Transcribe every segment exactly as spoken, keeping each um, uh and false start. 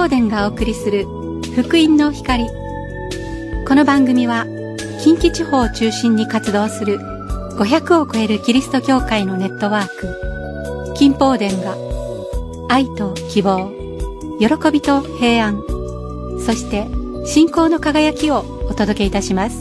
宝殿がお送りする福音の光。この番組は近畿地方を中心に活動するごひゃくを超えるキリスト教会のネットワーク金宝殿が愛と希望、喜びと平安、そして信仰の輝きをお届けいたします。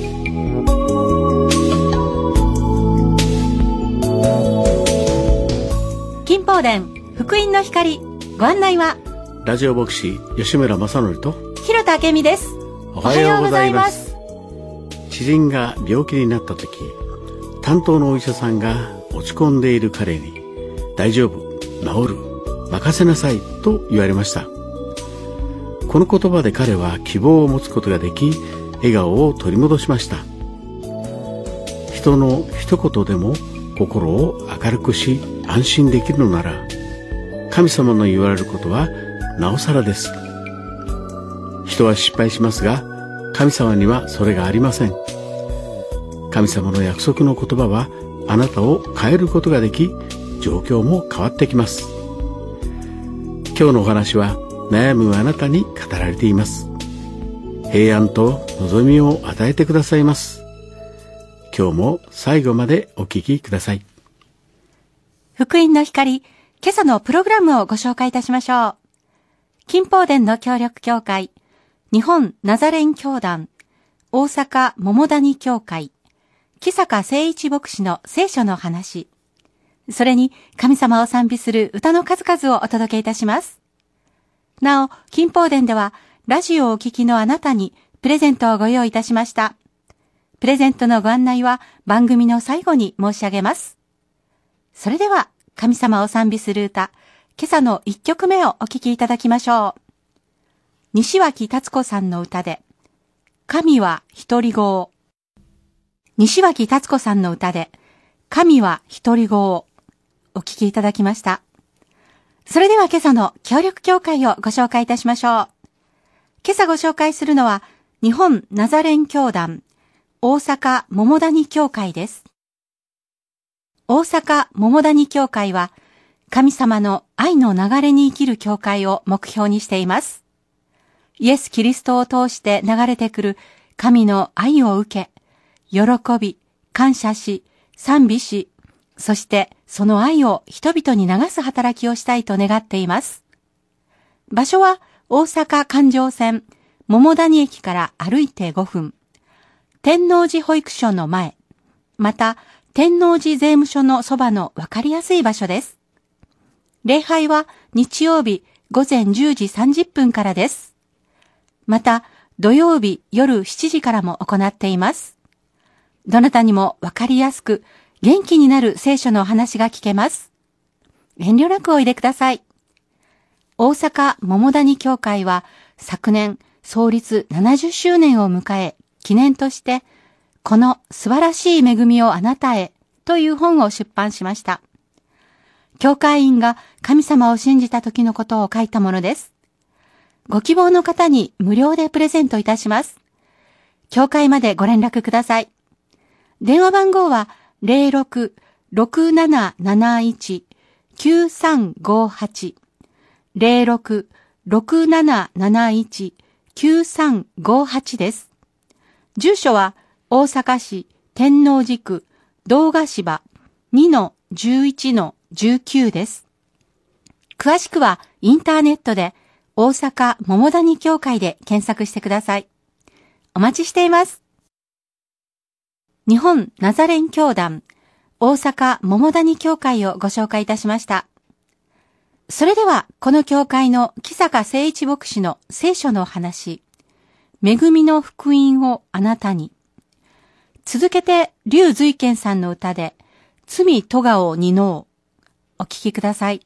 金宝殿福音の光、ご案内はラジオ牧師吉村正則と広田明美です。 おはようございます。知人が病気になった時、担当のお医者さんが落ち込んでいる彼に、大丈夫、治る、任せなさいと言われました。この言葉で彼は希望を持つことができ、笑顔を取り戻しました。人の一言でも心を明るくし安心できるのなら、神様の言われることはなおさらです。人は失敗しますが、神様にはそれがありません。神様の約束の言葉はあなたを変えることができ、状況も変わってきます。今日のお話は悩むあなたに語られています。平安と望みを与えてくださいます。今日も最後までお聞きください。 福音の光、今朝のプログラムをご紹介いたしましょう。金宝殿の協力協会、日本ナザレン教団、大阪桃谷教会、木坂誠一牧師の聖書の話、それに神様を賛美する歌の数々をお届けいたします。なお、金宝殿ではラジオをお聞きのあなたにプレゼントをご用意いたしました。プレゼントのご案内は番組の最後に申し上げます。それでは神様を賛美する歌、今朝の一曲目をお聴きいただきましょう。西脇達子さんの歌で、神は独り子を。西脇達子さんの歌で、神は独り子をお聴きいただきました。それでは今朝の協力協会をご紹介いたしましょう。今朝ご紹介するのは、日本ナザレン教団、大阪桃谷教会です。大阪桃谷教会は、神様の愛の流れに生きる教会を目標にしています。イエス・キリストを通して流れてくる神の愛を受け、喜び、感謝し、賛美し、そしてその愛を人々に流す働きをしたいと願っています。場所は大阪環状線桃谷駅から歩いてごふん、天王寺保育所の前、また天王寺税務署のそばのわかりやすい場所です。礼拝は日曜日午前じゅうじさんじゅっぷんからです。また土曜日夜しちじからも行っています。どなたにもわかりやすく元気になる聖書のお話が聞けます。遠慮なくおいでください。大阪桃谷教会は昨年創立ななじゅっしゅうねんを迎え、記念としてこの素晴らしい恵みをあなたへという本を出版しました。教会員が神様を信じた時のことを書いたものです。ご希望の方に無料でプレゼントいたします。教会までご連絡ください。電話番号は ゼロろく ろくなななないち きゅうさんごはち ゼロろく ろくなななないち きゅうさんごはち です。住所は大阪市天王寺区堂ヶ芝 にのじゅういちのじゅうきゅう です。詳しくはインターネットで大阪桃谷教会で検索してください。お待ちしています。日本ナザレン教団大阪桃谷教会をご紹介いたしました。それではこの教会の木坂誠一牧師の聖書の話、恵みの福音をあなたに。続けて劉瑞賢さんの歌で罪咎を担おう。お聞きください。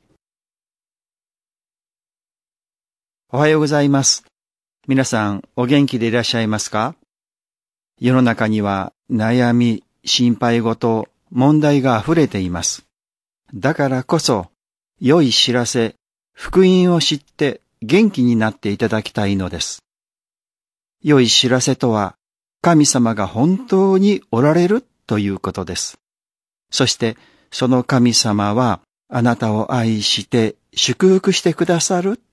おはようございます。皆さんお元気でいらっしゃいますか？世の中には悩み、心配事、問題があふれています。だからこそ、良い知らせ、福音を知って元気になっていただきたいのです。良い知らせとは、神様が本当におられるということです。そして、その神様はあなたを愛して祝福してくださる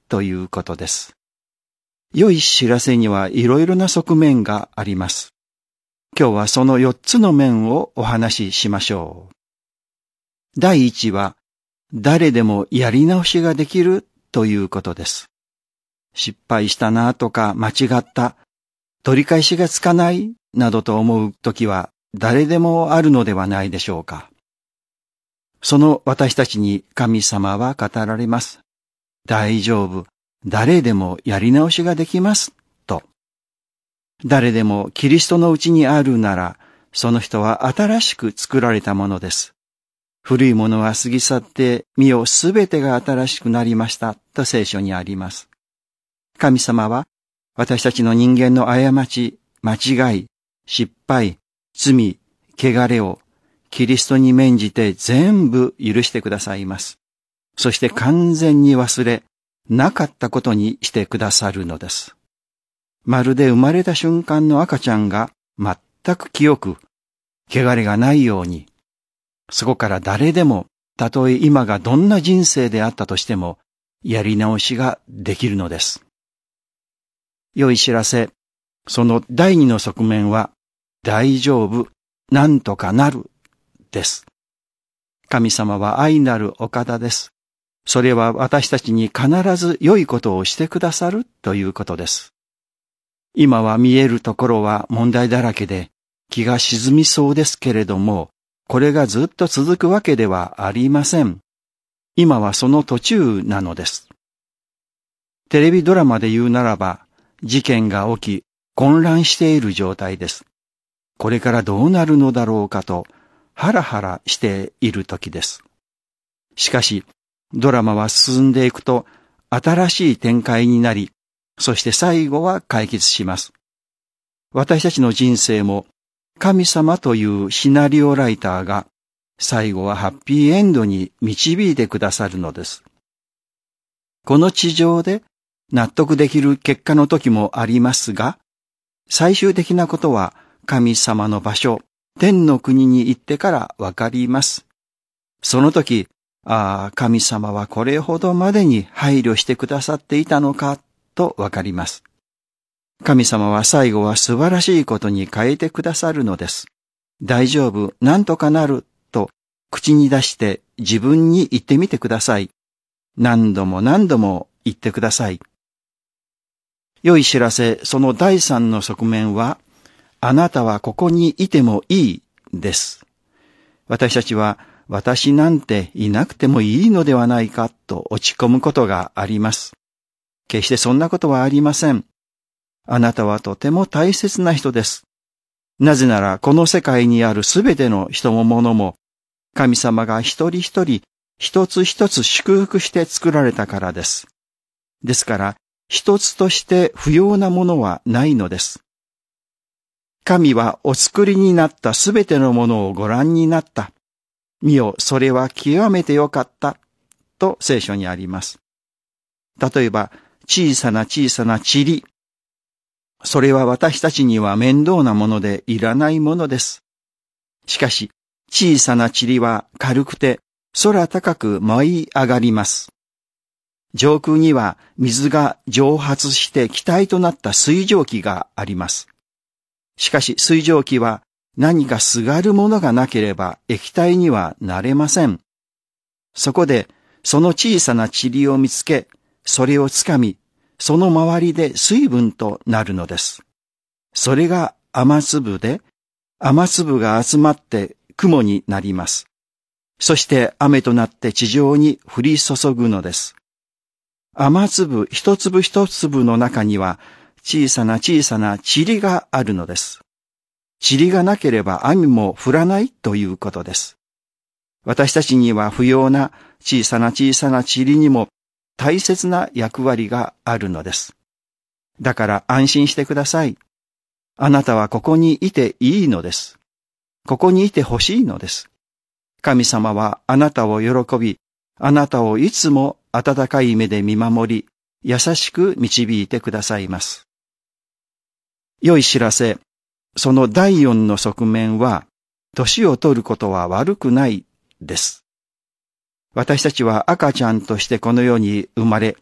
ということです。良い知らせにはいろいろな側面があります。今日はそのよっつの面をお話ししましょう。第一は、誰でもやり直しができるということです。失敗したなとか間違った、取り返しがつかないなどと思うときは誰でもあるのではないでしょうか。その私たちに神様は語られます。大丈夫、誰でもやり直しができますと。誰でもキリストのうちにあるなら、その人は新しく作られたものです。古いものは過ぎ去って、見よすべてが新しくなりましたと聖書にあります。神様は私たちの人間の過ち、間違い、失敗、罪、汚れをキリストに免じて全部許してくださいます。そして完全に忘れ、なかったことにしてくださるのです。まるで生まれた瞬間の赤ちゃんが全く清く、汚れがないように、そこから誰でも、たとえ今がどんな人生であったとしても、やり直しができるのです。良い知らせ、その第二の側面は、大丈夫、なんとかなる、です。神様は愛なるお方です。それは私たちに必ず良いことをしてくださるということです。今は見えるところは問題だらけで気が沈みそうですけれども、これがずっと続くわけではありません。今はその途中なのです。テレビドラマで言うならば、事件が起き混乱している状態です。これからどうなるのだろうかとハラハラしている時です。しかし、ドラマは進んでいくと新しい展開になり、そして最後は解決します。私たちの人生も神様というシナリオライターが最後はハッピーエンドに導いてくださるのです。この地上で納得できる結果の時もありますが、最終的なことは神様の場所、天の国に行ってからわかります。その時、ああ、神様はこれほどまでに配慮してくださっていたのかとわかります。神様は最後は素晴らしいことに変えてくださるのです。大丈夫、なんとかなると口に出して自分に言ってみてください。何度も何度も言ってください。良い知らせ、その第三の側面は、あなたはここにいてもいいです。私たちは私なんていなくてもいいのではないかと落ち込むことがあります。決してそんなことはありません。あなたはとても大切な人です。なぜならこの世界にあるすべての人も物も、神様が一人一人一つ一つ祝福して作られたからです。ですから、一つとして不要なものはないのです。神はお作りになったすべてのものをご覧になった。見よ、それは極めてよかった。と聖書にあります。例えば、小さな小さな塵。それは私たちには面倒なものでいらないものです。しかし、小さな塵は軽くて空高く舞い上がります。上空には水が蒸発して気体となった水蒸気があります。しかし水蒸気は何かすがるものがなければ液体にはなれません。そこでその小さな塵を見つけ、それをつかみ、その周りで水分となるのです。それが雨粒で、雨粒が集まって雲になります。そして雨となって地上に降り注ぐのです。雨粒一粒一粒の中には小さな小さな塵があるのです。塵がなければ雨も降らないということです。私たちには不要な小さな小さな塵にも大切な役割があるのです。だから安心してください。あなたはここにいていいのです。ここにいてほしいのです。神様はあなたを喜び、あなたをいつも温かい目で見守り、優しく導いてくださいます。良い知らせ、その第四の側面は、年を取ることは悪くないです。私たちは赤ちゃんとしてこの世に生まれ、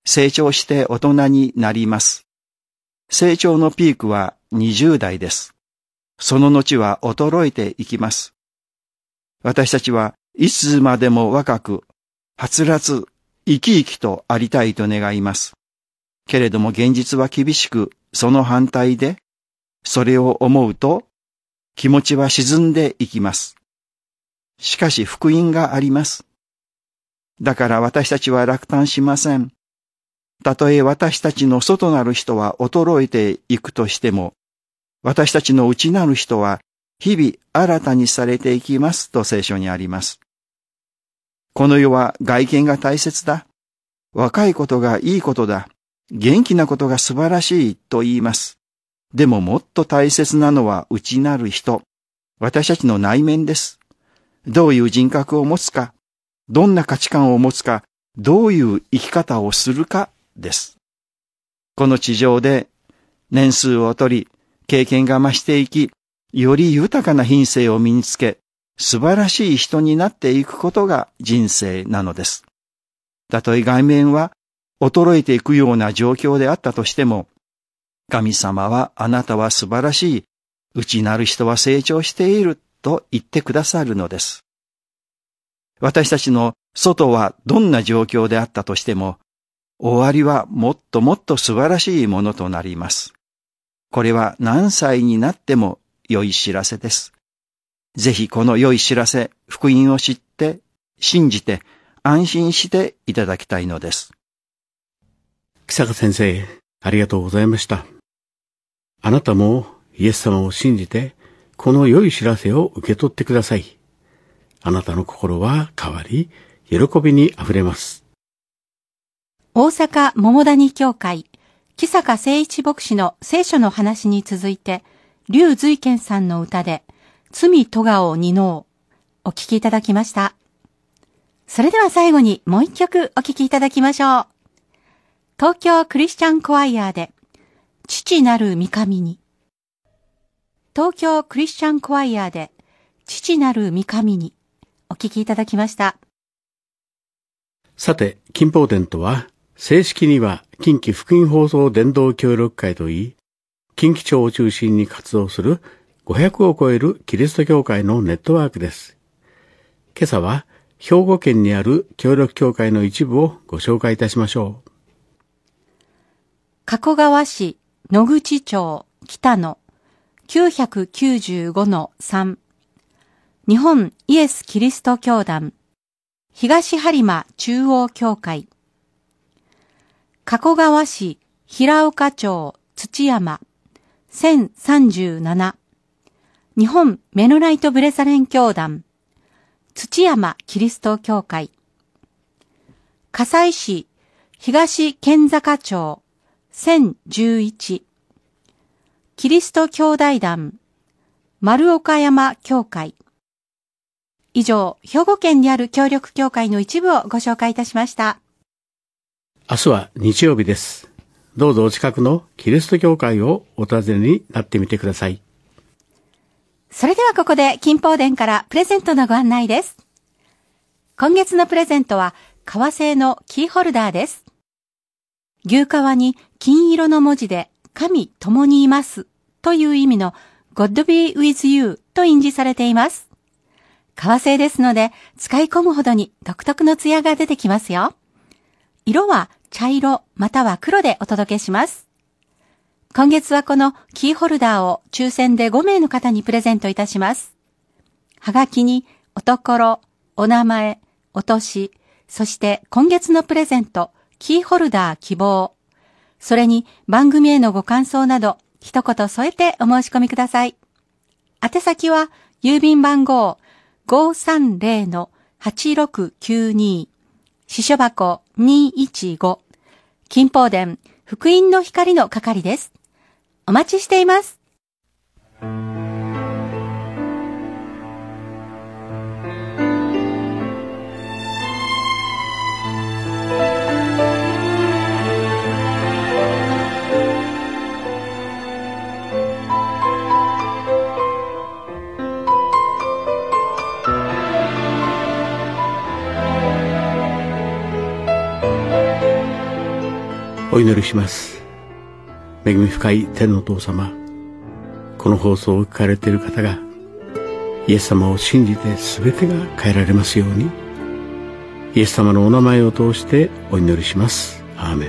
成長して大人になります。成長のピークはにじゅう代です。その後は衰えていきます。私たちはいつまでも若く、はつらつ、生き生きとありたいと願います。けれども現実は厳しく、その反対で、それを思うと、気持ちは沈んでいきます。しかし福音があります。だから私たちは落胆しません。たとえ私たちの外なる人は衰えていくとしても、私たちの内なる人は日々新たにされていきますと聖書にあります。この世は外見が大切だ。若いことがいいことだ。元気なことが素晴らしいと言います。でももっと大切なのは内なる人。私たちの内面です。どういう人格を持つか、どんな価値観を持つか、どういう生き方をするかです。この地上で年数を取り、経験が増していき、より豊かな品性を身につけ、素晴らしい人になっていくことが人生なのです。たとえ外面は衰えていくような状況であったとしても、神様はあなたは素晴らしい、内なる人は成長していると言ってくださるのです。私たちの外はどんな状況であったとしても、終わりはもっともっと素晴らしいものとなります。これは何歳になっても良い知らせです。ぜひこの良い知らせ、福音を知って、信じて、安心していただきたいのです。 木坂先生、ありがとうございました。あなたもイエス様を信じて、この良い知らせを受け取ってください。あなたの心は変わり、喜びにあふれます。 大阪桃谷教会、木坂誠一牧師の聖書の話に続いて、劉瑞賢さんの歌で、罪咎を担おう、お聴きいただきました。それでは最後にもう一曲お聴きいただきましょう。東京クリスチャンコアイアーで、父なる御神に。東京クリスチャンコアイアーで、父なる御神に、お聴きいただきました。 さて、金宝殿とは、正式には近畿福音放送伝道協力会といい、近畿町を中心に活動するごひゃくを超えるキリスト教会のネットワークです。今朝は兵庫県にある協力教会の一部をご紹介いたしましょう。 加古川市野口町北野 きゅうきゅうごのさん 日本イエスキリスト教団東播磨中央教会、加古川市平岡町土山せんさんじゅうなな、日本メノライトブレサレン教団土山キリスト教会、加西市東県坂町せんじゅういち、キリスト兄弟団丸岡山教会。以上、兵庫県にある協力教会の一部をご紹介いたしました。 明日は日曜日です。どうぞお近くのキリスト教会をお訪ねになってみてください。 それではここで金宝殿からプレゼントのご案内です。今月のプレゼントは革製のキーホルダーです。牛革に金色の文字で神共にいますという意味の God be with you と印字されています。革製ですので使い込むほどに独特の艶が出てきますよ。色は茶色または黒でお届けします。今月はこのキーホルダーを抽選でごめいの方にプレゼントいたします。はがきにおところ、お名前、お年、そして今月のプレゼント、キーホルダー希望。それに番組へのご感想など一言添えてお申し込みください。宛先は郵便番号 ごーさんぜろのはちろくきゅうに、支所箱にいちご、金宝殿福音の光の係です。お待ちしています。 お祈りします。恵み深い天のお父様、この放送を聞かれている方がイエス様を信じて全てが変えられますように、イエス様のお名前を通してお祈りします。アーメン。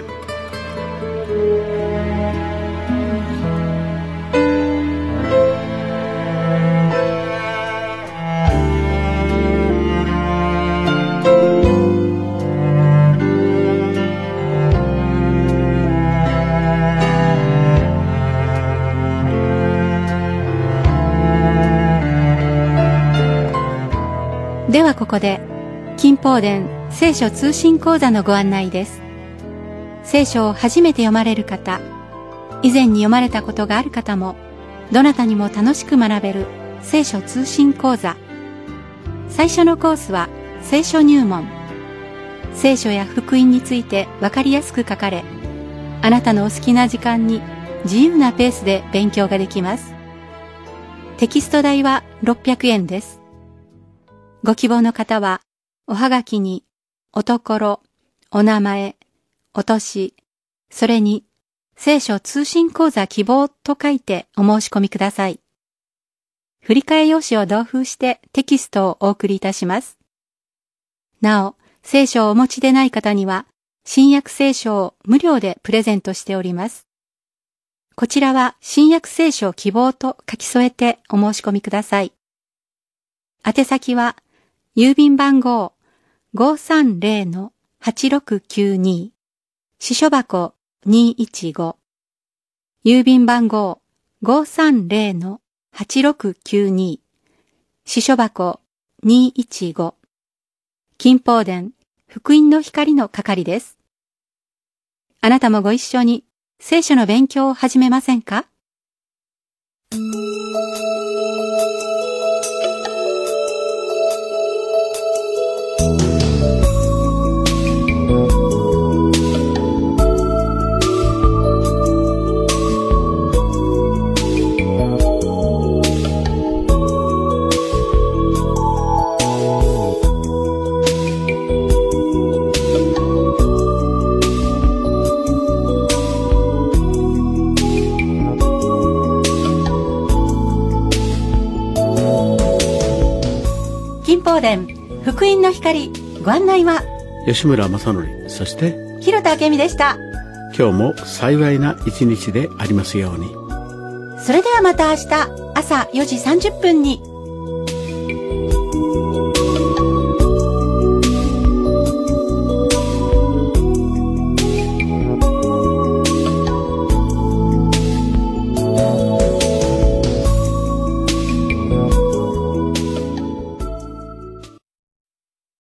ではここで金宝殿聖書通信講座のご案内です。聖書を初めて読まれる方、以前に読まれたことがある方もどなたにも楽しく学べる聖書通信講座。最初のコースは聖書入門。聖書や福音についてわかりやすく書かれ、あなたのお好きな時間に自由なペースで勉強ができます。テキスト代はろっぴゃくえんです。ご希望の方は、おはがきに、おところ、お名前、お年、それに、聖書通信講座希望と書いてお申し込みください。振り替え用紙を同封してテキストをお送りいたします。なお、聖書をお持ちでない方には、新約聖書を無料でプレゼントしております。こちらは新約聖書希望と書き添えてお申し込みください。宛先は、郵便番号 ごーさんぜろのはちろくきゅうに 支所箱にーいちご、郵便番号 ごーさんぜろのはちろくきゅうに 支所箱にーいちご、金宝殿福音の光の係です。あなたもご一緒に聖書の勉強を始めませんか？金宝殿福音の光、ご案内は吉村正則、そして広田明美でした。 今日も幸いな一日でありますように。 それではまた明日朝よじさんじゅっぷんに。